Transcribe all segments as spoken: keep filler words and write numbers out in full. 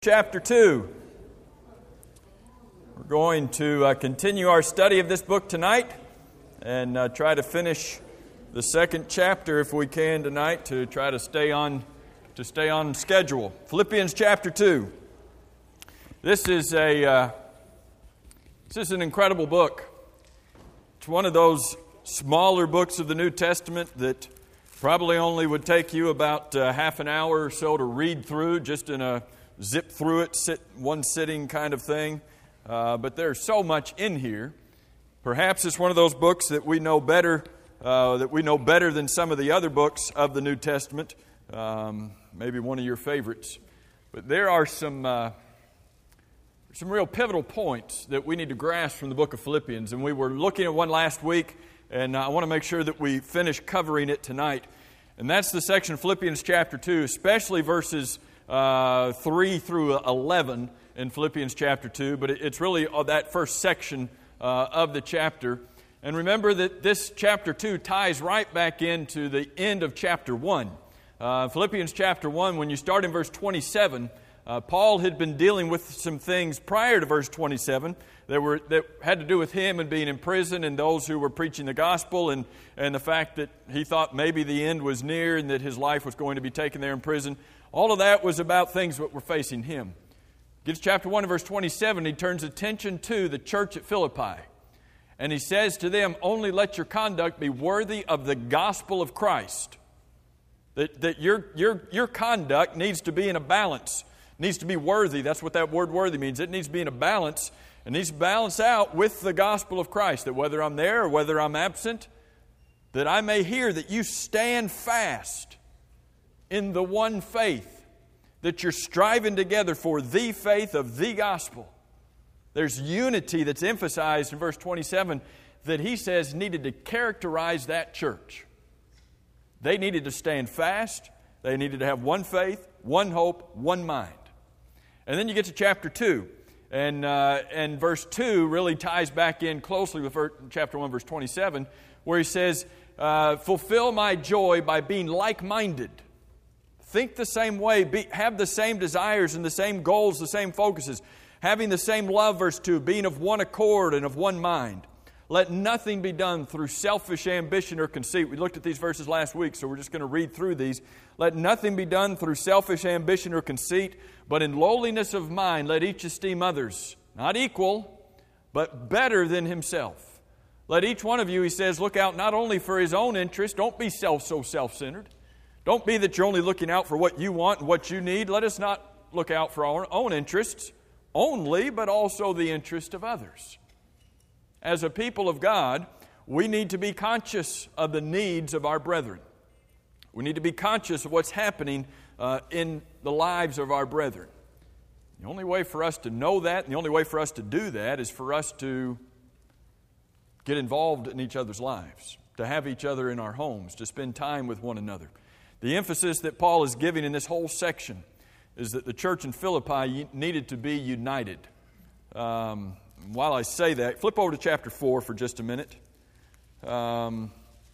Chapter two. We're going to uh, continue our study of this book tonight and uh, try to finish the second chapter if we can tonight to try to stay on to stay on schedule. Philippians chapter two. This is a uh, this is an incredible book. It's one of those smaller books of the New Testament that probably only would take you about uh, half an hour or so to read through, just in a zip through it, sit one sitting kind of thing. Uh, but there's so much in here. Perhaps it's one of those books that we know better, uh, that we know better than some of the other books of the New Testament. Um, maybe one of your favorites. But there are some uh, some real pivotal points that we need to grasp from the book of Philippians. And we were looking at one last week, and I want to make sure that we finish covering it tonight. And that's the section of Philippians chapter two, especially verses Uh, three through eleven in Philippians chapter two, but it's really that first section uh, of the chapter. And remember that this chapter two ties right back into the end of chapter one. Uh, Philippians chapter one, when you start in verse twenty-seven, uh, Paul had been dealing with some things prior to verse twenty-seven that were that had to do with him and being in prison and those who were preaching the gospel and, and the fact that he thought maybe the end was near and that his life was going to be taken there in prison. All of that was about things that were facing him. Gets chapter one and verse twenty-seven, he turns attention to the church at Philippi. And he says to them, only let your conduct be worthy of the gospel of Christ. That, that your, your, your conduct needs to be in a balance. Needs to be worthy. That's what that word worthy means. It needs to be in a balance. It needs to balance out with the gospel of Christ. That whether I'm there or whether I'm absent, that I may hear that you stand fast in the one faith, that you're striving together for the faith of the gospel. There's unity that's emphasized in verse twenty-seven that he says needed to characterize that church. They needed to stand fast. They needed to have one faith, one hope, one mind. And then you get to chapter two. And, uh, and verse two really ties back in closely with chapter one, verse twenty-seven, where he says, uh, fulfill my joy by being like-minded. Think the same way, be, have the same desires and the same goals, the same focuses. Having the same love, verse two, being of one accord and of one mind. Let nothing be done through selfish ambition or conceit. We looked at these verses last week, so we're just going to read through these. Let nothing be done through selfish ambition or conceit, but in lowliness of mind let each esteem others, not equal, but better than himself. Let each one of you, he says, look out not only for his own interest. Don't be self so self-centered. Don't be that you're only looking out for what you want and what you need. Let us not look out for our own interests only, but also the interest of others. As a people of God, we need to be conscious of the needs of our brethren. We need to be conscious of what's happening uh, in the lives of our brethren. The only way for us to know that, and the only way for us to do that, is for us to get involved in each other's lives, to have each other in our homes, to spend time with one another. The emphasis that Paul is giving in this whole section is that the church in Philippi needed to be united. Um, while I say that, flip over to chapter four for just a minute. Um,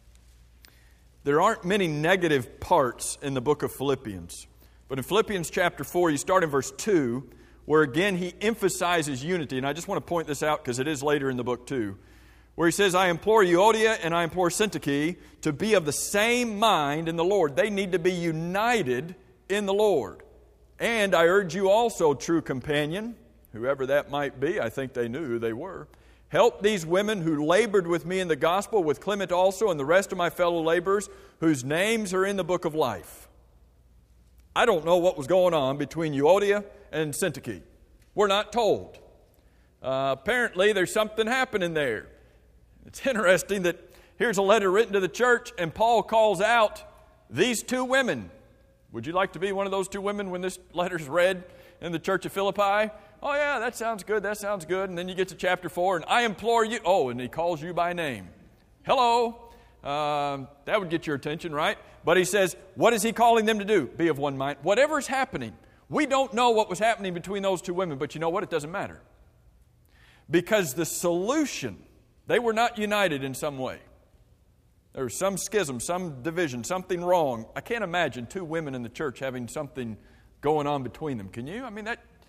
there aren't many negative parts in the book of Philippians. But in Philippians chapter four, you start in verse two, where again he emphasizes unity. And I just want to point this out because it is later in the book too. Where he says, I implore Euodia and I implore Syntyche to be of the same mind in the Lord. They need to be united in the Lord. And I urge you also, true companion, whoever that might be, I think they knew who they were, help these women who labored with me in the gospel, with Clement also and the rest of my fellow laborers, whose names are in the book of life. I don't know what was going on between Euodia and Syntyche. We're not told. Uh, apparently there's something happening there. It's interesting that here's a letter written to the church, and Paul calls out these two women. Would you like to be one of those two women when this letter's read in the church of Philippi? Oh yeah, that sounds good, that sounds good. And then you get to chapter four, and I implore you. Oh, and he calls you by name. Hello. Um, that would get your attention, right? But he says, what is he calling them to do? Be of one mind. Whatever's happening. We don't know what was happening between those two women, but you know what? It doesn't matter. Because the solution, they were not united in some way. There was some schism, some division, something wrong. I can't imagine two women in the church having something going on between them. Can you? I mean, that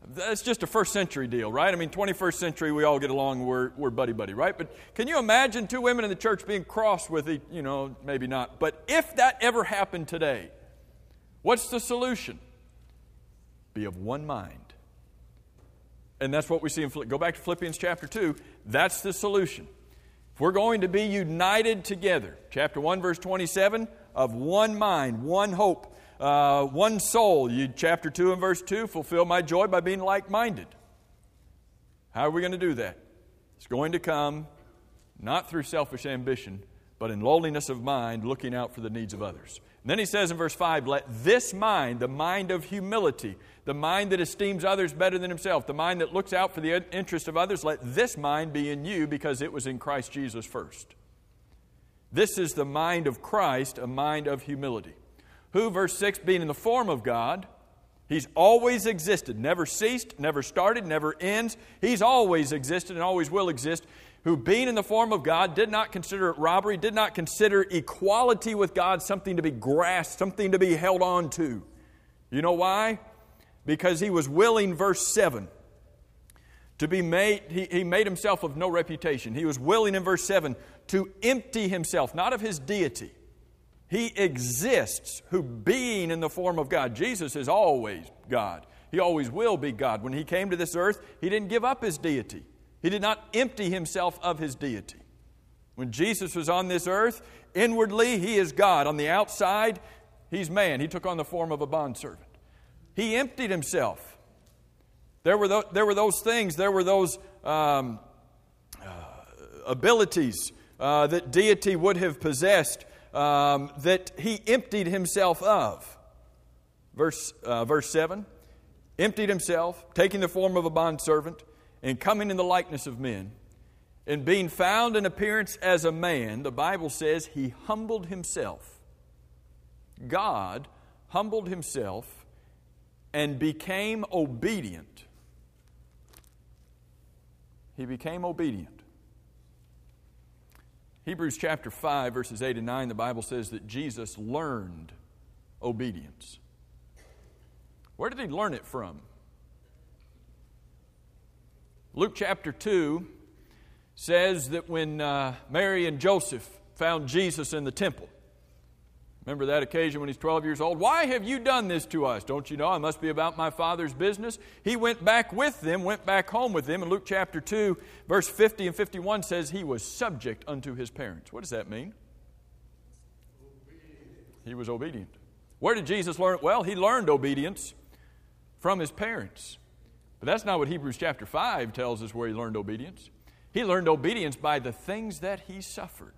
That's just a first century deal, right? I mean, twenty-first century, we all get along, we're, we're buddy-buddy, right? But can you imagine two women in the church being crossed with, each, you know, maybe not. But if that ever happened today, what's the solution? Be of one mind. And that's what we see in, go back to Philippians chapter two, that's the solution. If we're going to be united together, chapter one, verse twenty-seven, of one mind, one hope, Uh, one soul, you, chapter two and verse two, fulfill my joy by being like-minded. How are we going to do that? It's going to come not through selfish ambition, but in lowliness of mind, looking out for the needs of others. And then he says in verse five, let this mind, the mind of humility, the mind that esteems others better than himself, the mind that looks out for the interest of others, let this mind be in you because it was in Christ Jesus first. This is the mind of Christ, a mind of humility. Who, verse six, being in the form of God, He's always existed, never ceased, never started, never ends. He's always existed and always will exist. Who, being in the form of God, did not consider it robbery, did not consider equality with God something to be grasped, something to be held on to. You know why? Because He was willing, verse seven, to be made, he, he made Himself of no reputation. He was willing, in verse seven, to empty Himself, not of His deity. He exists, who being in the form of God. Jesus is always God. He always will be God. When He came to this earth, He didn't give up His deity. He did not empty Himself of His deity. When Jesus was on this earth, inwardly He is God. On the outside, He's man. He took on the form of a bondservant. He emptied Himself. There were, th- there were those things, there were those um, uh, abilities uh, that deity would have possessed, Um, that He emptied Himself of. Verse, uh, verse seven, emptied Himself, taking the form of a bondservant, and coming in the likeness of men. And being found in appearance as a man, the Bible says He humbled Himself. God humbled Himself and became obedient. He became obedient. Hebrews chapter five, verses eight and nine, the Bible says that Jesus learned obedience. Where did He learn it from? Luke chapter two says that when uh, Mary and Joseph found Jesus in the temple, remember that occasion when He's twelve years old? Why have you done this to us? Don't you know I must be about my Father's business? He went back with them, went back home with them. And Luke chapter two, verse fifty and fifty-one says He was subject unto His parents. What does that mean? Obedient. He was obedient. Where did Jesus learn it? Well, He learned obedience from His parents. But that's not what Hebrews chapter five tells us where He learned obedience. He learned obedience by the things that He suffered.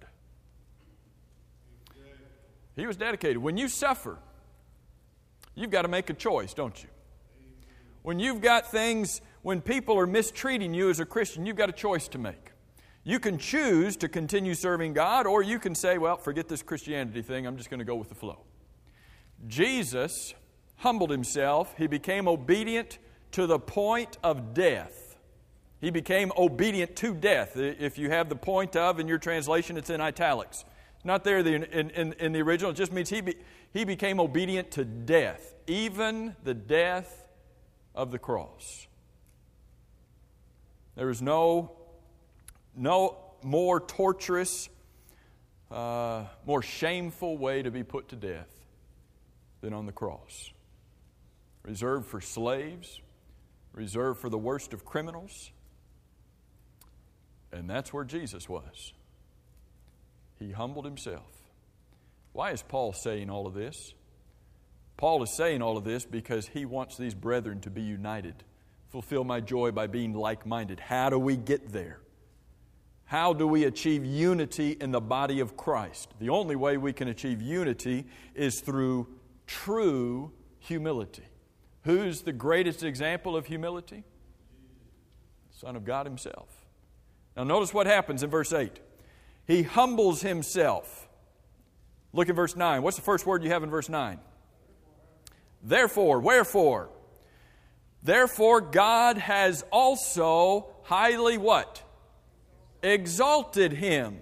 He was dedicated. When you suffer, you've got to make a choice, don't you? When you've got things, when people are mistreating you as a Christian, you've got a choice to make. You can choose to continue serving God, or you can say, well, forget this Christianity thing, I'm just going to go with the flow. Jesus humbled Himself. He became obedient to the point of death. He became obedient to death. If you have the point of in your translation, it's in italics. Not there in, in, in the original. It just means he, be, he became obedient to death, even the death of the cross. There is no, no more torturous, uh, more shameful way to be put to death than on the cross. Reserved for slaves, reserved for the worst of criminals. And that's where Jesus was. He humbled Himself. Why is Paul saying all of this? Paul is saying all of this because he wants these brethren to be united. Fulfill my joy by being like-minded. How do we get there? How do we achieve unity in the body of Christ? The only way we can achieve unity is through true humility. Who's the greatest example of humility? The Son of God Himself. Now notice what happens in verse eight. He humbles Himself. Look at verse nine. What's the first word you have in verse nine? Therefore. Wherefore? Therefore God has also highly what? Exalted Him.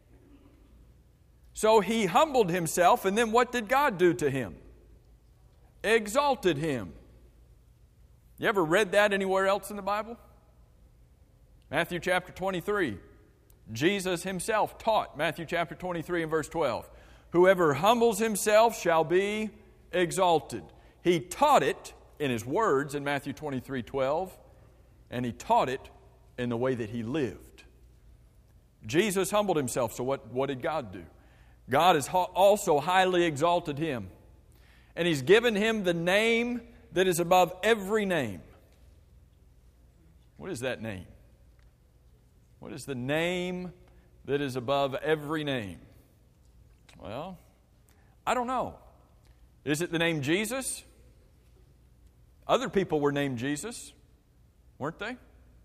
So He humbled Himself, and then what did God do to Him? Exalted Him. You ever read that anywhere else in the Bible? Matthew chapter twenty-three. Jesus himself taught, Matthew chapter twenty-three and verse twelve, whoever humbles himself shall be exalted. He taught it in his words in Matthew twenty-three twelve, and he taught it in the way that he lived. Jesus humbled himself, so what, what did God do? God has also highly exalted him, and he's given him the name that is above every name. What is that name? What is the name that is above every name? Well, I don't know. Is it the name Jesus? Other people were named Jesus, weren't they?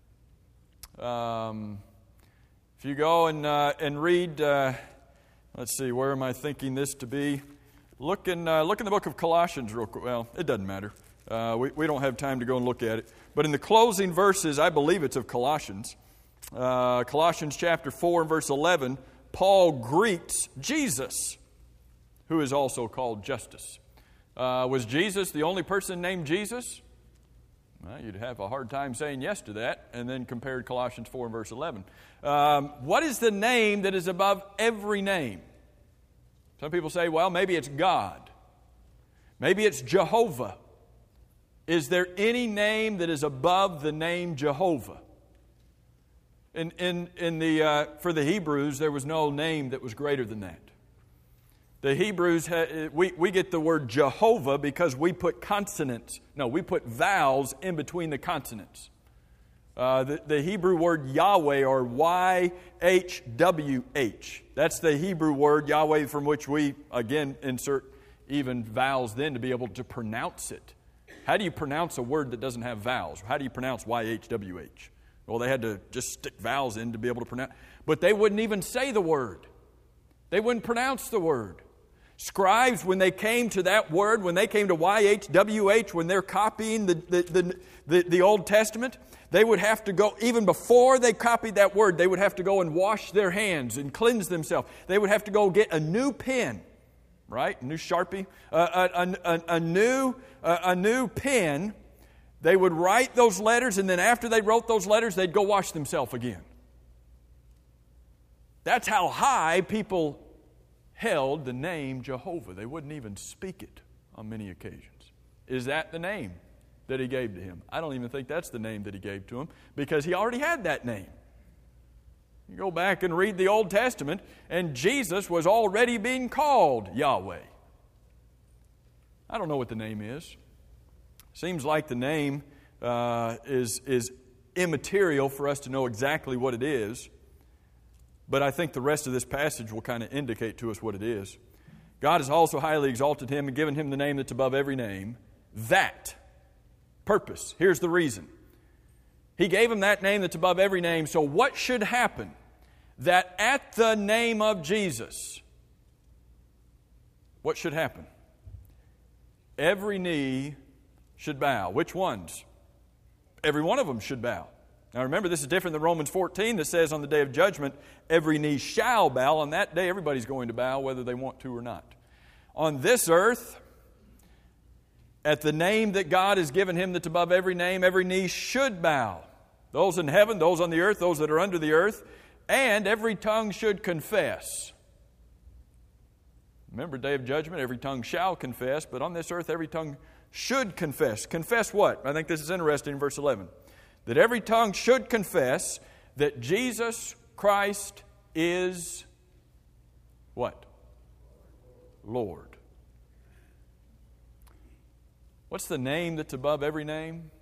Um, if you go and uh, and read, uh, let's see, where am I thinking this to be? Look in uh, look in the book of Colossians real quick. Well, it doesn't matter. Uh, we we don't have time to go and look at it. But in the closing verses, I believe it's of Colossians, uh, Colossians chapter four and verse eleven, Paul greets Jesus, who is also called Justus. Uh, was Jesus the only person named Jesus? Well, you'd have a hard time saying yes to that, and then compared Colossians four and verse eleven. Um, what is the name that is above every name? Some people say, well, maybe it's God. Maybe it's Jehovah. Is there any name that is above the name Jehovah? In, in, in the, uh, for the Hebrews, there was no name that was greater than that. The Hebrews, ha- we, we get the word Jehovah because we put consonants, no, we put vowels in between the consonants. Uh, the, the Hebrew word Yahweh, or Y H W H, that's the Hebrew word Yahweh, from which we, again, insert even vowels then to be able to pronounce it. How do you pronounce a word that doesn't have vowels? How do you pronounce Y H W H? Well, they had to just stick vowels in to be able to pronounce. But they wouldn't even say the word. They wouldn't pronounce the word. Scribes, when they came to that word, when they came to Y H W H, when they're copying the, the, the, the, the Old Testament, they would have to go, even before they copied that word, they would have to go and wash their hands and cleanse themselves. They would have to go get a new pen, right? A new Sharpie, uh, a, a, a, new, uh, a new pen. They would write those letters, and then after they wrote those letters, they'd go wash themselves again. That's how high people held the name Jehovah. They wouldn't even speak it on many occasions. Is that the name that he gave to him? I don't even think that's the name that he gave to him, because he already had that name. You go back and read the Old Testament, and Jesus was already being called Yahweh. I don't know what the name is. Seems like the name uh, is, is immaterial for us to know exactly what it is. But I think the rest of this passage will kind of indicate to us what it is. God has also highly exalted him and given him the name that's above every name. That purpose. Here's the reason. He gave him that name that's above every name. So what should happen? That at the name of Jesus, what should happen? Every knee should bow. Which ones? Every one of them should bow. Now remember, this is different than Romans fourteen that says on the day of judgment, every knee shall bow. On that day, everybody's going to bow, whether they want to or not. On this earth, at the name that God has given him that's above every name, every knee should bow. Those in heaven, those on the earth, those that are under the earth, and every tongue should confess. Remember, day of judgment, every tongue shall confess, but on this earth, every tongue should confess. Confess what? I think this is interesting in verse eleven. That every tongue should confess that Jesus Christ is what? Lord. What's the name that's above every name?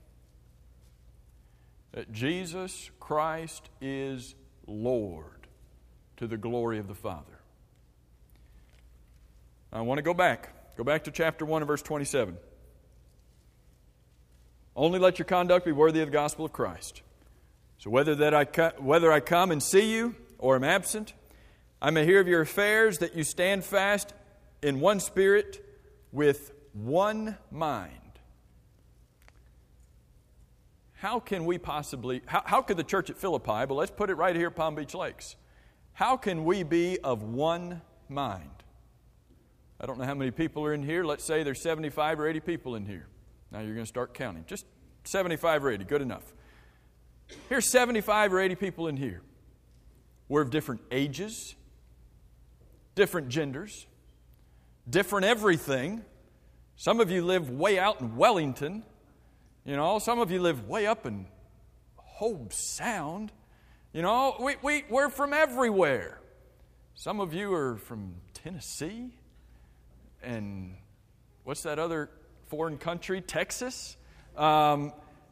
That Jesus Christ is Lord, to the glory of the Father. I want to go back. Go back to chapter one and verse twenty-seven. Only let your conduct be worthy of the gospel of Christ. So whether that I co- whether I come and see you or am absent, I may hear of your affairs, that you stand fast in one spirit with one mind. How can we possibly, how, how could the church at Philippi, but let's put it right here at Palm Beach Lakes, how can we be of one mind? I don't know how many people are in here. Let's say there's seventy-five or eighty people in here. Now you're going to start counting. Just seventy-five or eighty, good enough. Here's seventy-five or eighty people in here. We're of different ages, different genders, different everything. Some of you live way out in Wellington. You know, some of you live way up in Hobe Sound. You know, we, we, we're from everywhere. Some of you are from Tennessee and what's that other foreign country? Texas? Um,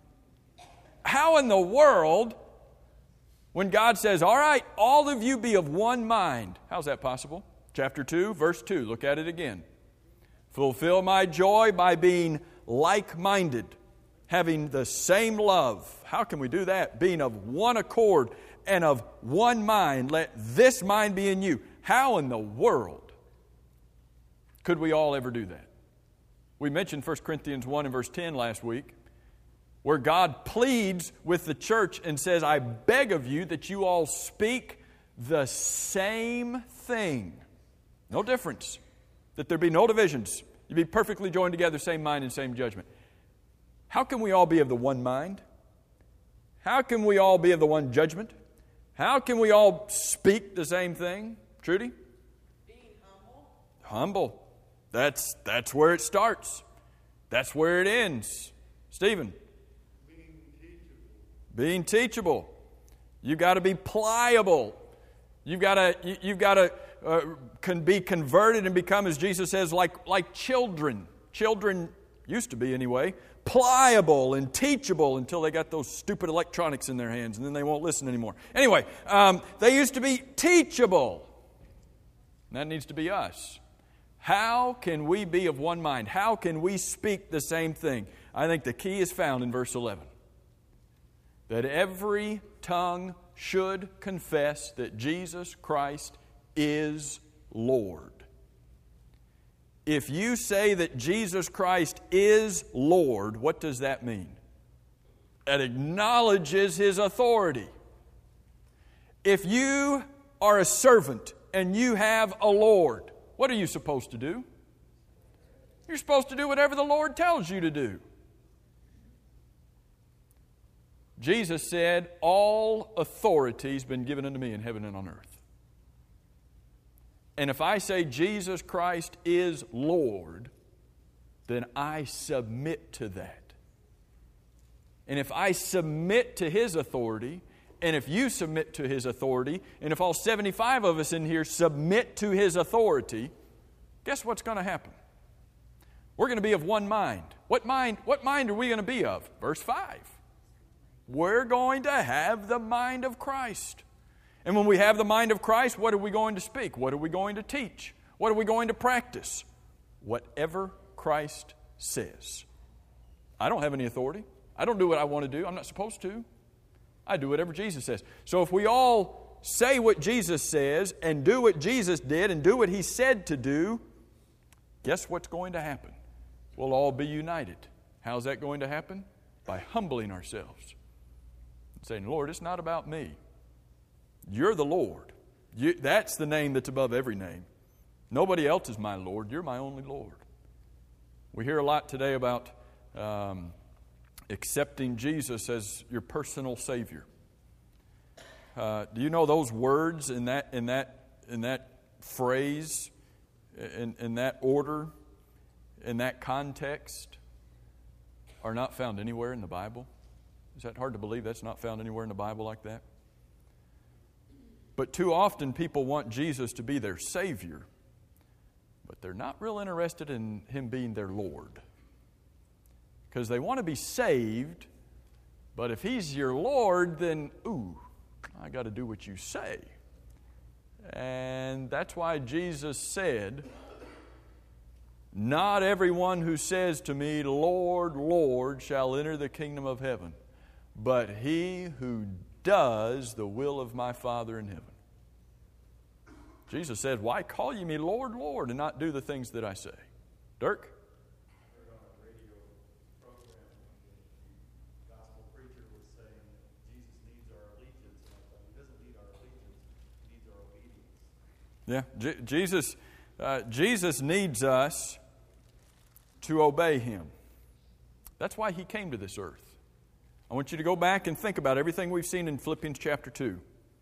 how in the world, when God says, all right, all of you be of one mind, how's that possible? Chapter two, verse two, look at it again. Fulfill my joy by being like-minded, having the same love. How can we do that? Being of one accord and of one mind. Let this mind be in you. How in the world could we all ever do that? We mentioned First Corinthians one and verse ten last week, where God pleads with the church and says, I beg of you that you all speak the same thing. No difference. That there be no divisions. You be perfectly joined together, same mind and same judgment. How can we all be of the one mind? How can we all be of the one judgment? How can we all speak the same thing? Trudy? Being humble. Humble. That's, that's where it starts. That's where it ends. Stephen? Being teachable. Being teachable. You've got to be pliable. You've got to, you, you've got to uh, can be converted and become, as Jesus says, like, like children. Children used to be anyway. Pliable and teachable until they got those stupid electronics in their hands, and then they won't listen anymore. Anyway, um, they used to be teachable. And that needs to be us. How can we be of one mind? How can we speak the same thing? I think the key is found in verse eleven. That every tongue should confess that Jesus Christ is Lord. If you say that Jesus Christ is Lord, what does that mean? It acknowledges His authority. If you are a servant and you have a Lord, what are you supposed to do? You're supposed to do whatever the Lord tells you to do. Jesus said, all authority has been given unto me in heaven and on earth. And if I say Jesus Christ is Lord, then I submit to that. And if I submit to His authority, and if you submit to His authority, and if all seventy-five of us in here submit to His authority, guess what's going to happen? We're going to be of one mind. What mind, what mind are we going to be of? Verse five. We're going to have the mind of Christ. And when we have the mind of Christ, what are we going to speak? What are we going to teach? What are we going to practice? Whatever Christ says. I don't have any authority. I don't do what I want to do. I'm not supposed to. I do whatever Jesus says. So if we all say what Jesus says and do what Jesus did and do what He said to do, guess what's going to happen? We'll all be united. How's that going to happen? By humbling ourselves. And saying, Lord, it's not about me. You're the Lord. You, that's the name that's above every name. Nobody else is my Lord. You're my only Lord. We hear a lot today about um, accepting Jesus as your personal Savior. Uh, do you know those words in that in that in that phrase, in, in that order, in that context, are not found anywhere in the Bible? Is that hard to believe? That's not found anywhere in the Bible like that? But too often people want Jesus to be their Savior, but they're not real interested in Him being their Lord. Because they want to be saved, but if He's your Lord, then, ooh, I got to do what you say. And that's why Jesus said, not everyone who says to me, Lord, Lord, shall enter the kingdom of heaven, but he who does the will of my Father in heaven. Jesus said, why call you me Lord, Lord, and not do the things that I say? Dirk? I heard on a radio program the gospel preacher was saying that Jesus needs our allegiance, and I thought, He doesn't need our allegiance, He needs our obedience. Yeah, J- Jesus, uh, Jesus needs us to obey Him. That's why He came to this earth. I want you to go back and think about everything we've seen in Philippians chapter two.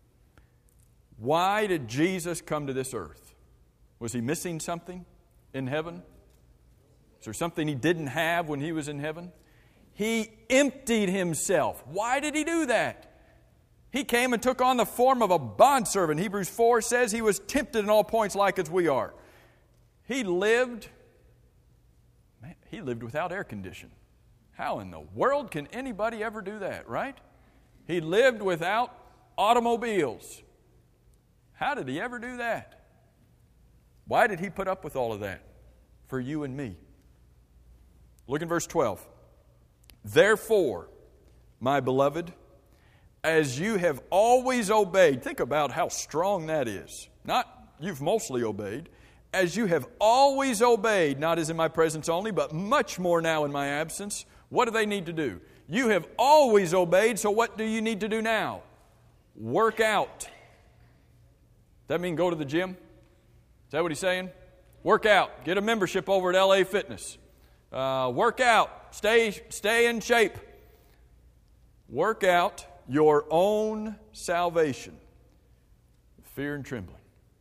Why did Jesus come to this earth? Was he missing something in heaven? Is there something he didn't have when he was in heaven? He emptied himself. Why did he do that? He came and took on the form of a bondservant. Hebrews four says he was tempted in all points like as we are. He lived, man, he lived without air conditioning. How in the world can anybody ever do that, right? He lived without automobiles. How did he ever do that? Why did he put up with all of that? For you and me. Look in verse twelve. Therefore, my beloved, as you have always obeyed, think about how strong that is. Not you've mostly obeyed. As you have always obeyed, not as in my presence only, but much more now in my absence. What do they need to do? You have always obeyed, so what do you need to do now? Work out. Does that mean go to the gym? Is that what he's saying? Work out. Get a membership over at L A Fitness. Uh, work out. Stay, stay in shape. Work out your own salvation with fear and trembling.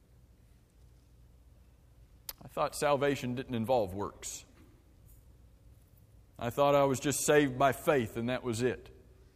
I thought salvation didn't involve works. I thought I was just saved by faith and that was it.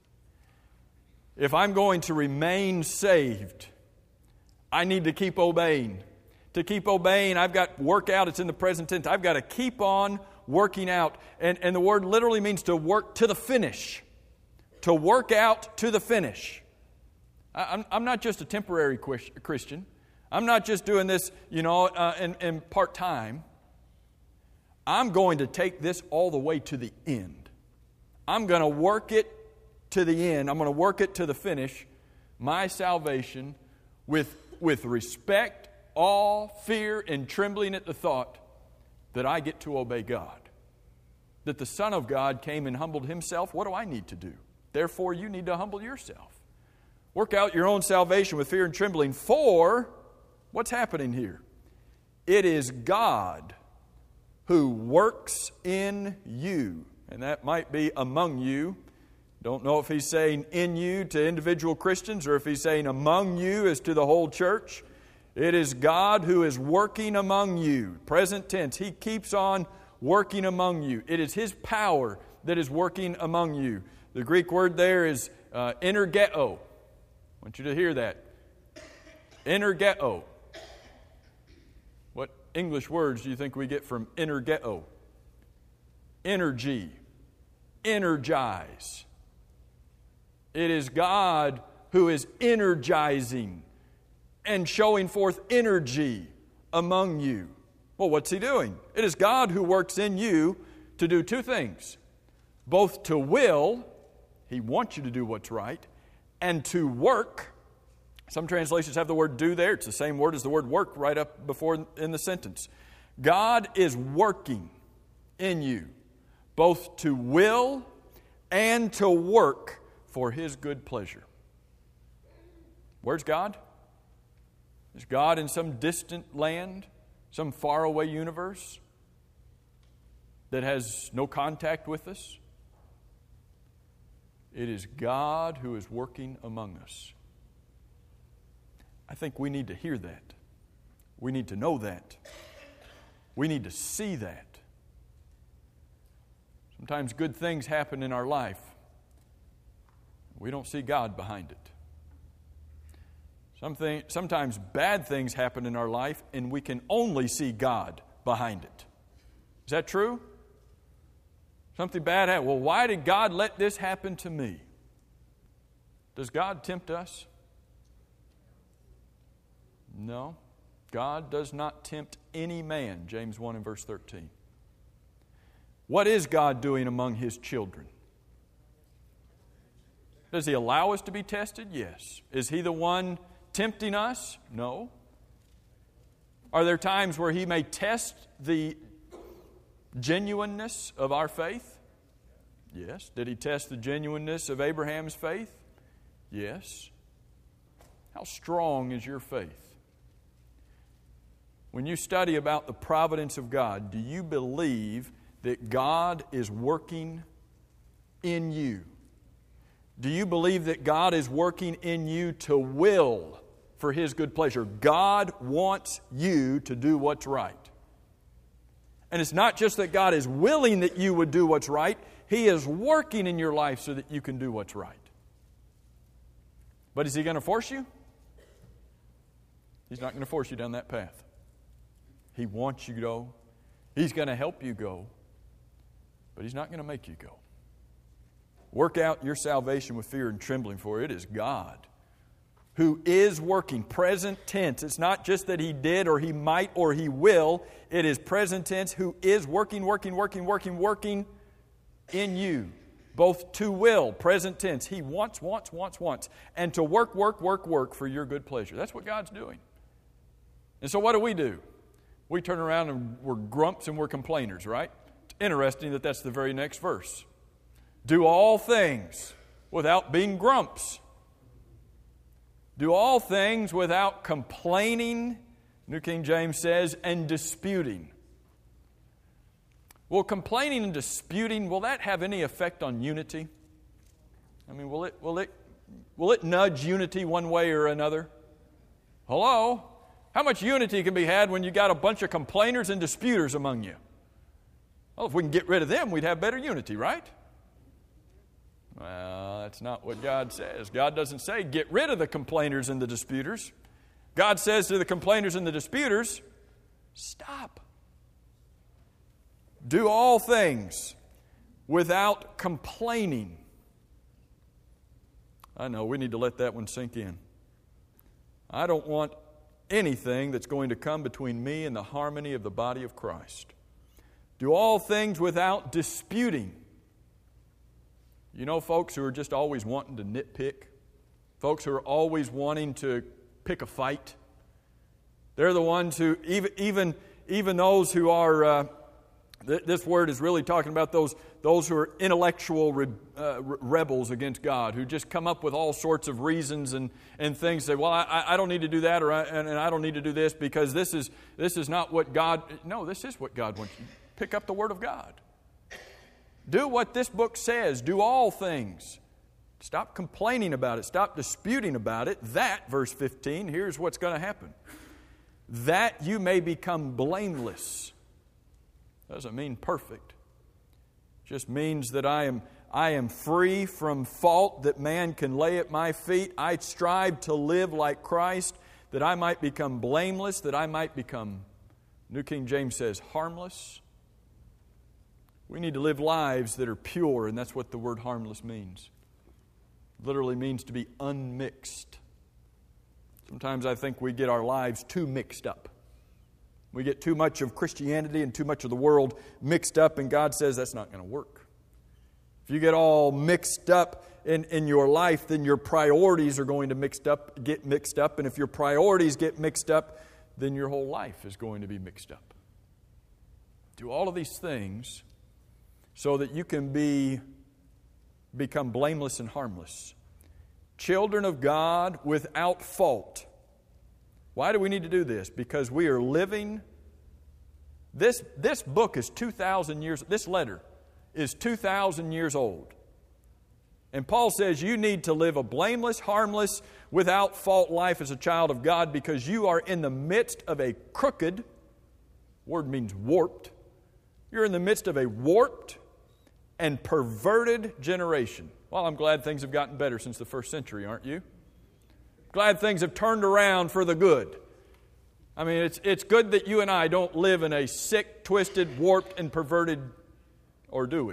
If I'm going to remain saved, I need to keep obeying. To keep obeying, I've got work out. It's in the present tense. I've got to keep on working out. And, and the word literally means to work to the finish. To work out to the finish. I, I'm, I'm not just a temporary Christian. I'm not just doing this, you know, uh, in, in part-time. I'm going to take this all the way to the end. I'm going to work it to the end. I'm going to work it to the finish. My salvation with, with respect, awe, fear, and trembling at the thought that I get to obey God. That the Son of God came and humbled Himself. What do I need to do? Therefore, you need to humble yourself. Work out your own salvation with fear and trembling. For, what's happening here? It is God who works in you. And that might be among you. Don't know if He's saying in you to individual Christians or if He's saying among you as to the whole church. It is God who is working among you. Present tense. He keeps on working among you. It is His power that is working among you. The Greek word there is uh, energeo. I want you to hear that. Energeo. What English words do you think we get from energeo? Energy. Energize. It is God who is energizing and showing forth energy among you. Well, what's He doing? It is God who works in you to do two things. Both to will, He wants you to do what's right, and to work. Some translations have the word do there. It's the same word as the word work right up before in the sentence. God is working in you, both to will and to work for His good pleasure. Where's God? Is God in some distant land, some faraway universe that has no contact with us? It is God who is working among us. I think we need to hear that. We need to know that. We need to see that. Sometimes good things happen in our life. We don't see God behind it. Something, sometimes bad things happen in our life and we can only see God behind it. Is that true? Something bad happened. Well, why did God let this happen to me? Does God tempt us? No. God does not tempt any man, James one and verse thirteen. What is God doing among His children? Does He allow us to be tested? Yes. Is He the one tempting us? No. Are there times where He may test the genuineness of our faith? Yes. Did He test the genuineness of Abraham's faith? Yes. How strong is your faith? When you study about the providence of God, do you believe that God is working in you? Do you believe that God is working in you to will for His good pleasure? God wants you to do what's right. And it's not just that God is willing that you would do what's right. He is working in your life so that you can do what's right. But is He going to force you? He's not going to force you down that path. He wants you to go. He's going to help you go. But He's not going to make you go. Work out your salvation with fear and trembling, for it is God who is working. Present tense. It's not just that He did or He might or He will. It is present tense, who is working, working, working, working, working in you. Both to will, present tense. He wants, wants, wants, wants. And to work, work, work, work for your good pleasure. That's what God's doing. And so what do we do? We turn around and we're grumps and we're complainers, right? It's interesting that that's the very next verse. Do all things without being grumps. Do all things without complaining, New King James says, and disputing. Well, complaining and disputing, will that have any effect on unity? I mean, will it, will it, will it nudge unity one way or another? Hello? How much unity can be had when you got a bunch of complainers and disputers among you? Well, if we can get rid of them, we'd have better unity, right? Well, that's not what God says. God doesn't say, get rid of the complainers and the disputers. God says to the complainers and the disputers, stop. Do all things without complaining. I know, we need to let that one sink in. I don't want anything that's going to come between me and the harmony of the body of Christ. Do all things without disputing. You know folks who are just always wanting to nitpick? Folks who are always wanting to pick a fight? They're the ones who, even even, even those who are, uh, th- this word is really talking about those, those who are intellectual re- uh, rebels against God, who just come up with all sorts of reasons and, and things. Say, well, I, I don't need to do that, or I, and, and I don't need to do this because this is, this is not what God, no, this is what God wants you to pick up the Word of God. Do what this book says. Do all things. Stop complaining about it. Stop disputing about it. That, verse fifteen, here's what's going to happen. That you may become blameless. Doesn't mean perfect. Just means that I am, I am free from fault that man can lay at my feet. I strive to live like Christ, that I might become blameless, that I might become, New King James says, harmless. We need to live lives that are pure, and that's what the word harmless means. It literally means to be unmixed. Sometimes I think we get our lives too mixed up. We get too much of Christianity and too much of the world mixed up, and God says that's not going to work. If you get all mixed up in, in your life, then your priorities are going to mixed up, get mixed up, and if your priorities get mixed up, then your whole life is going to be mixed up. Do all of these things so that you can be become blameless and harmless. Children of God without fault. Why do we need to do this? Because we are living, this, this book is two thousand years, this letter is two thousand years old. And Paul says you need to live a blameless, harmless, without fault life as a child of God because you are in the midst of a crooked, word means warped, you're in the midst of a warped and perverted generation. Well, I'm glad things have gotten better since the first century, aren't you? Glad things have turned around for the good. I mean, it's it's good that you and I don't live in a sick, twisted, warped, and perverted, or do we?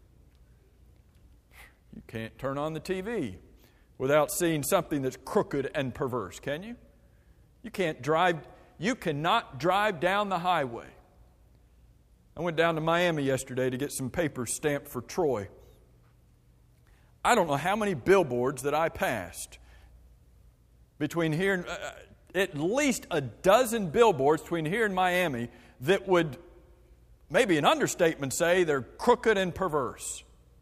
You can't turn on the T V without seeing something that's crooked and perverse, can you? You can't drive, you cannot drive down the highway. I went down to Miami yesterday to get some papers stamped for Troy. I don't know how many billboards that I passed between here and uh, at least a dozen billboards between here and Miami that would, maybe an understatement, say they're crooked and perverse.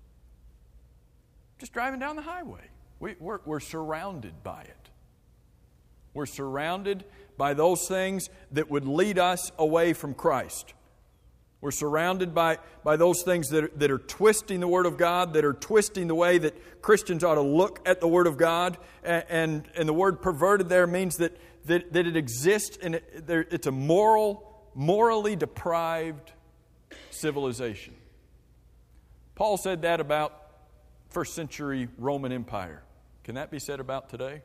Just driving down the highway. We, we're, we're surrounded by it. We're surrounded by those things that would lead us away from Christ. We're surrounded by, by those things that are, that are twisting the Word of God, that are twisting the way that Christians ought to look at the Word of God. And, and, and the word perverted there means that, that, that it exists, and it, there, it's a moral, morally deprived civilization. Paul said that about first century Roman Empire. Can that be said about today?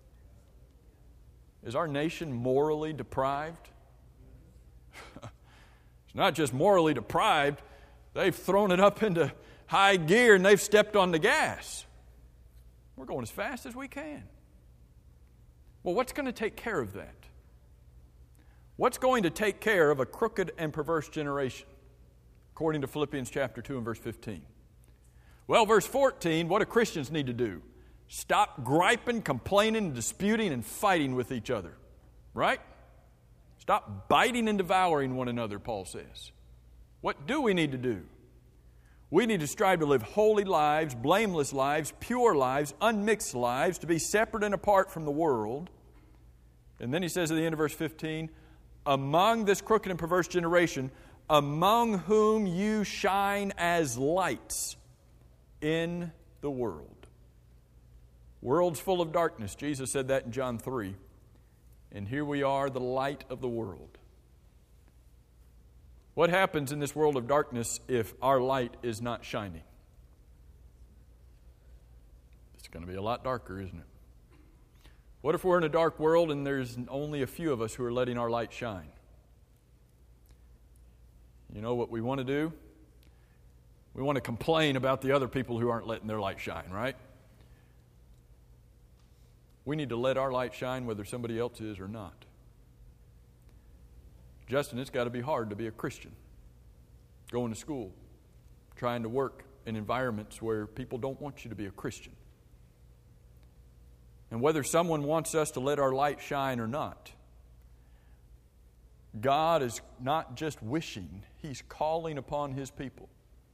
Is our nation morally deprived? It's not just morally deprived. They've thrown it up into high gear and they've stepped on the gas. We're going as fast as we can. Well, what's going to take care of that? What's going to take care of a crooked and perverse generation? According to Philippians chapter two and verse fifteen. Well, verse fourteen, what do Christians need to do? Stop griping, complaining, disputing, and fighting with each other. Right? Stop biting and devouring one another, Paul says. What do we need to do? We need to strive to live holy lives, blameless lives, pure lives, unmixed lives, to be separate and apart from the world. And then he says at the end of verse fifteen, among this crooked and perverse generation, among whom you shine as lights in the world. World's full of darkness. Jesus said that in John three. And here we are, the light of the world. What happens in this world of darkness if our light is not shining? It's going to be a lot darker, isn't it? What if we're in a dark world and there's only a few of us who are letting our light shine? You know what we want to do? We want to complain about the other people who aren't letting their light shine, right? We need to let our light shine whether somebody else is or not. Justin, it's got to be hard to be a Christian. Going to school, trying to work in environments where people don't want you to be a Christian. And whether someone wants us to let our light shine or not, God is not just wishing, He's calling upon His people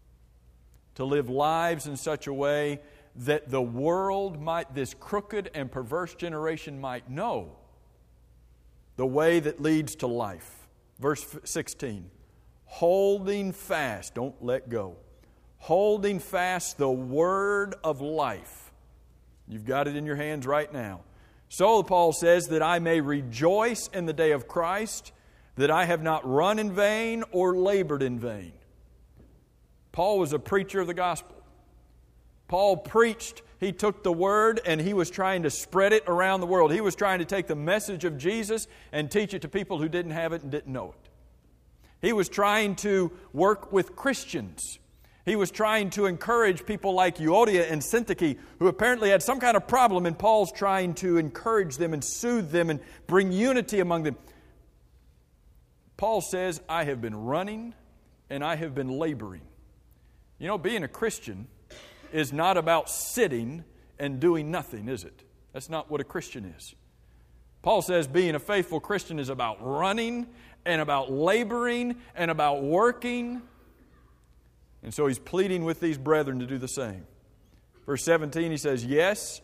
to live lives in such a way that the world might, this crooked and perverse generation might know the way that leads to life. Verse sixteen, holding fast, don't let go, holding fast the word of life. You've got it in your hands right now. So Paul says that I may rejoice in the day of Christ, that I have not run in vain or labored in vain. Paul was a preacher of the gospel. Paul preached, he took the word and he was trying to spread it around the world. He was trying to take the message of Jesus and teach it to people who didn't have it and didn't know it. He was trying to work with Christians. He was trying to encourage people like Euodia and Syntyche, who apparently had some kind of problem, and Paul's trying to encourage them and soothe them and bring unity among them. Paul says, I have been running and I have been laboring. You know, being a Christian is not about sitting and doing nothing, is it? That's not what a Christian is. Paul says being a faithful Christian is about running and about laboring and about working. And so he's pleading with these brethren to do the same. Verse seventeen, he says, yes,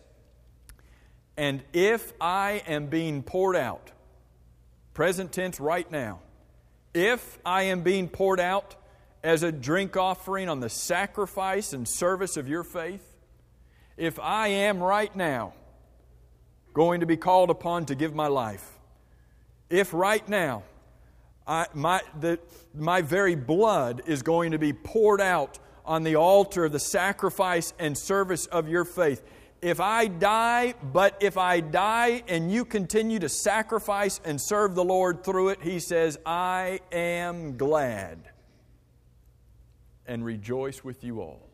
and if I am being poured out, present tense right now, if I am being poured out as a drink offering on the sacrifice and service of your faith, if I am right now going to be called upon to give my life, if right now I, my, the, my very blood is going to be poured out on the altar of the sacrifice and service of your faith, if I die, but if I die and you continue to sacrifice and serve the Lord through it, he says, I am glad and rejoice with you all.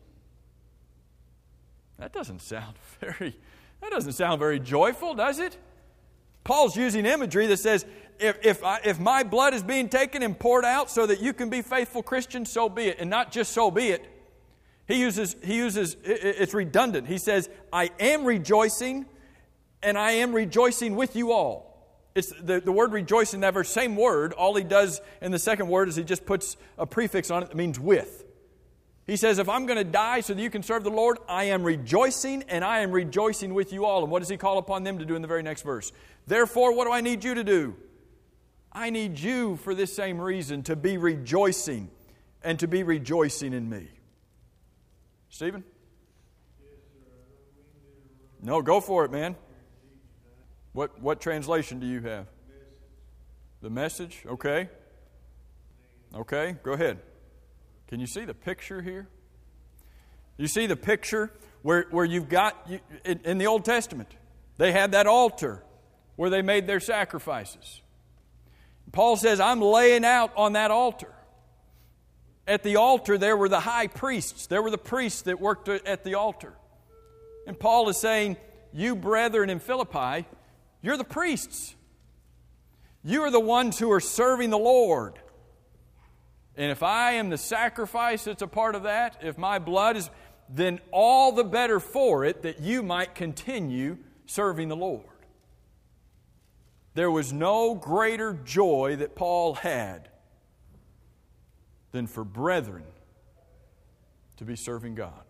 That doesn't sound very, that doesn't sound very joyful, does it? Paul's using imagery that says, if if, I, if my blood is being taken and poured out so that you can be faithful Christians, so be it. And not just so be it. He uses, he uses, it's redundant. He says, I am rejoicing and I am rejoicing with you all. It's the, the word rejoicing, that verse, same word. All he does in the second word is he just puts a prefix on it that means with. He says, if I'm going to die so that you can serve the Lord, I am rejoicing and I am rejoicing with you all. And what does he call upon them to do in the very next verse? Therefore, what do I need you to do? I need you for this same reason to be rejoicing. and to be rejoicing in me. Stephen? No, go for it, man. What what translation do you have? The Message? Okay. Okay, go ahead. Can you see the picture here? You see the picture where, where you've got, you, in, in the Old Testament, they had that altar where they made their sacrifices. Paul says, I'm laying out on that altar. At the altar, there were the high priests. There were the priests that worked at the altar. And Paul is saying, you brethren in Philippi, you're the priests. You are the ones who are serving the Lord. And if I am the sacrifice that's a part of that, if my blood is, then all the better for it that you might continue serving the Lord. There was no greater joy that Paul had than for brethren to be serving God.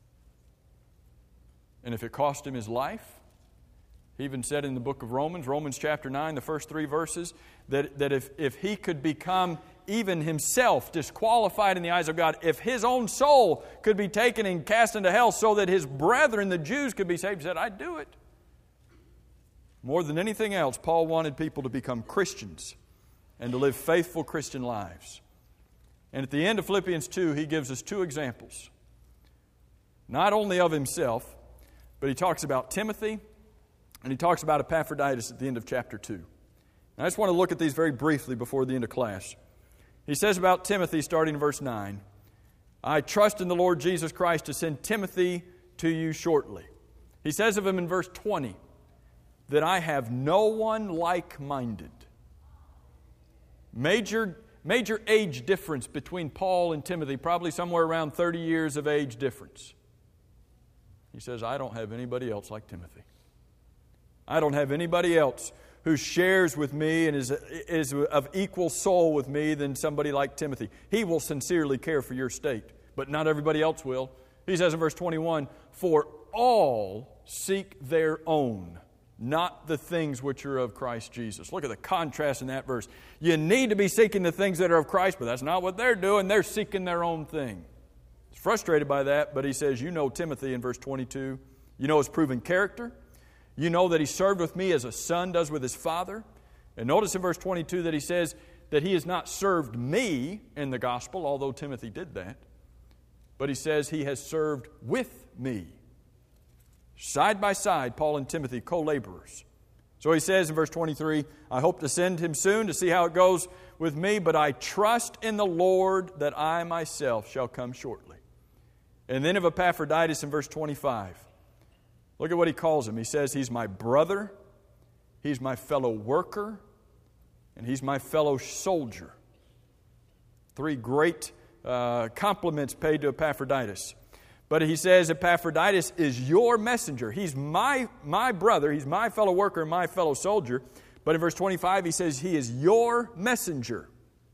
And if it cost him his life, he even said in the book of Romans, Romans chapter nine, the first three verses, that, that if, if he could become even himself disqualified in the eyes of God, if his own soul could be taken and cast into hell so that his brethren, the Jews, could be saved, he said, I'd do it. More than anything else, Paul wanted people to become Christians and to live faithful Christian lives. And at the end of Philippians two, he gives us two examples. Not only of himself, but he talks about Timothy and he talks about Epaphroditus at the end of chapter two. And I just want to look at these very briefly before the end of class. He says about Timothy, starting in verse nine, I trust in the Lord Jesus Christ to send Timothy to you shortly. He says of him in verse twenty, that I have no one like-minded. Major, major age difference between Paul and Timothy, probably somewhere around thirty years of age difference. He says, I don't have anybody else like Timothy. I don't have anybody else who shares with me and is, is of equal soul with me than somebody like Timothy. He will sincerely care for your state, but not everybody else will. He says in verse twenty-one, for all seek their own, not the things which are of Christ Jesus. Look at the contrast in that verse. You need to be seeking the things that are of Christ, but that's not what they're doing. They're seeking their own thing. He's frustrated by that, but he says, you know Timothy in verse twenty-two. You know his proven character. You know that he served with me as a son does with his father. And notice in verse twenty-two that he says that he has not served me in the gospel, although Timothy did that. But he says he has served with me. Side by side, Paul and Timothy, co-laborers. So he says in verse twenty-three, I hope to send him soon to see how it goes with me, but I trust in the Lord that I myself shall come shortly. And then of Epaphroditus in verse twenty-five, look at what he calls him. He says he's my brother, he's my fellow worker, and he's my fellow soldier. Three great uh, compliments paid to Epaphroditus. But he says Epaphroditus is your messenger. He's my, my brother. He's my fellow worker, my fellow soldier. But in verse twenty-five, he says he is your messenger.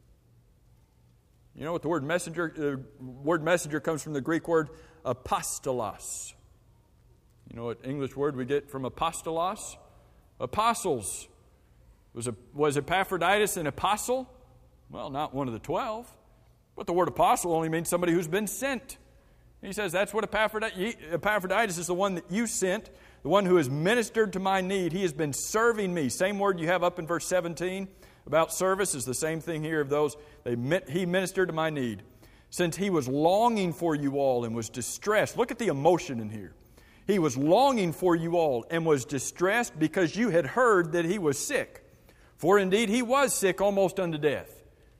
You know what the word messenger, uh, word messenger comes from the Greek word apostolos. You know what English word we get from apostolos? Apostles. Was, a, was Epaphroditus an apostle? Well, not one of the twelve. But the word apostle only means somebody who's been sent. He says, that's what Epaphroditus, Epaphroditus is the one that you sent, the one who has ministered to my need. He has been serving me. Same word you have up in verse seventeen about service is the same thing here of those. They He ministered to my need. Since he was longing for you all and was distressed. Look at the emotion in here. He was longing for you all and was distressed because you had heard that he was sick. For indeed he was sick almost unto death.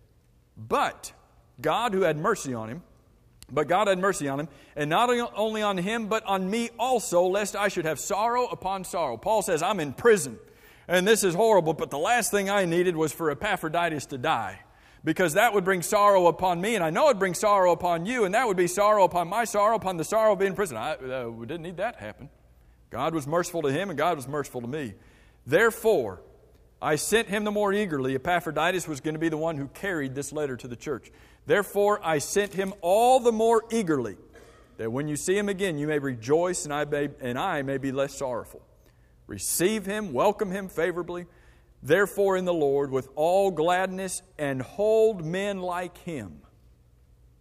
But God, who had mercy on him, But God had mercy on him, and not only on him, but on me also, lest I should have sorrow upon sorrow. Paul says, I'm in prison, and this is horrible, but the last thing I needed was for Epaphroditus to die, because that would bring sorrow upon me, and I know it would bring sorrow upon you, and that would be sorrow upon my sorrow, upon the sorrow of being in prison. I, uh, we didn't need that to happen. God was merciful to him, and God was merciful to me. Therefore, I sent him the more eagerly. Epaphroditus was going to be the one who carried this letter to the church. Therefore, I sent him all the more eagerly, that when you see him again, you may rejoice, and I may, and I may be less sorrowful. Receive him, welcome him favorably, therefore in the Lord, with all gladness, and hold men like him,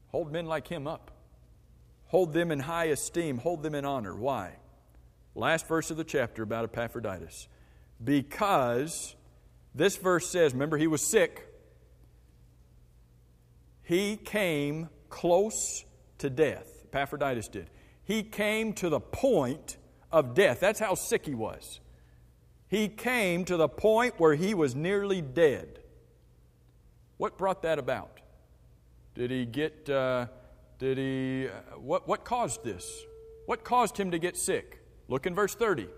Hold men like him up. Hold them in high esteem. Hold them in honor. Why? Last verse of the chapter about Epaphroditus. Because this verse says, remember he was sick. He came close to death. Epaphroditus did. He came to the point of death. That's how sick he was. He came to the point where he was nearly dead. What brought that about? Did he get, uh, did he, uh, what, what caused this? What caused him to get sick? Look in verse thirty.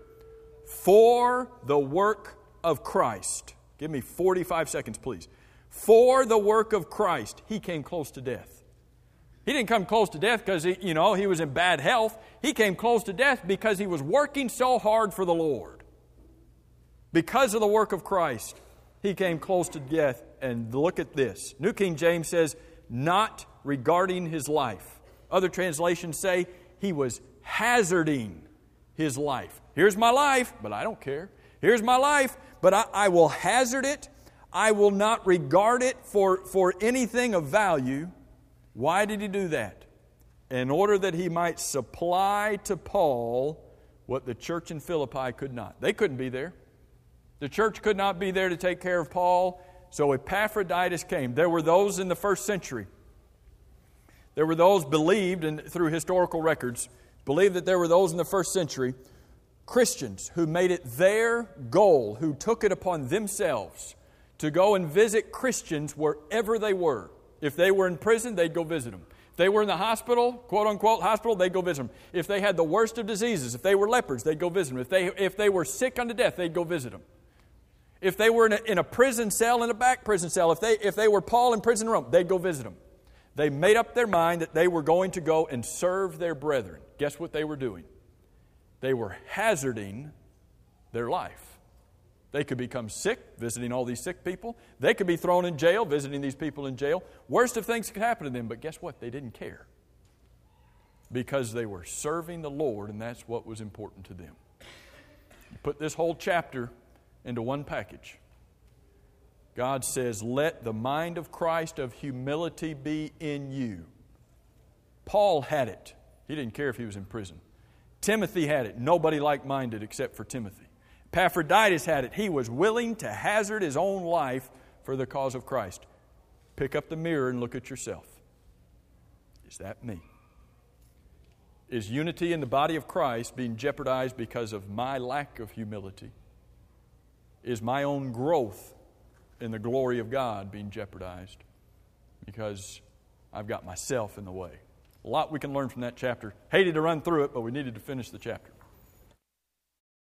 For the work of Christ. Give me forty-five seconds, please. For the work of Christ, he came close to death. He didn't come close to death because, he, you know, he was in bad health. He came close to death because he was working so hard for the Lord. Because of the work of Christ, he came close to death. And look at this. New King James says, not regarding his life. Other translations say he was hazarding his life. Here's my life, but I don't care. Here's my life, but I, I will hazard it. I will not regard it for, for anything of value. Why did he do that? In order that he might supply to Paul what the church in Philippi could not. They couldn't be there. The church could not be there to take care of Paul. So Epaphroditus came. There were those in the first century. There were those believed, and through historical records, believed that there were those in the first century, Christians who made it their goal, who took it upon themselves to go and visit Christians wherever they were. If they were in prison, they'd go visit them. If they were in the hospital, quote-unquote hospital, they'd go visit them. If they had the worst of diseases, if they were lepers, they'd go visit them. If they, if they were sick unto death, they'd go visit them. If they were in a, in a prison cell, in a back prison cell, if they, if they were Paul in prison in Rome, they'd go visit them. They made up their mind that they were going to go and serve their brethren. Guess what they were doing? They were hazarding their life. They could become sick, visiting all these sick people. They could be thrown in jail, visiting these people in jail. Worst of things could happen to them, but guess what? They didn't care. Because they were serving the Lord, and that's what was important to them. You put this whole chapter into one package. God says, let the mind of Christ of humility be in you. Paul had it. He didn't care if he was in prison. Timothy had it. Nobody like-minded except for Timothy. Epaphroditus had it. He was willing to hazard his own life for the cause of Christ. Pick up the mirror and look at yourself. Is that me? Is unity in the body of Christ being jeopardized because of my lack of humility? Is my own growth in the glory of God being jeopardized because I've got myself in the way? A lot we can learn from that chapter. Hated to run through it, but we needed to finish the chapter.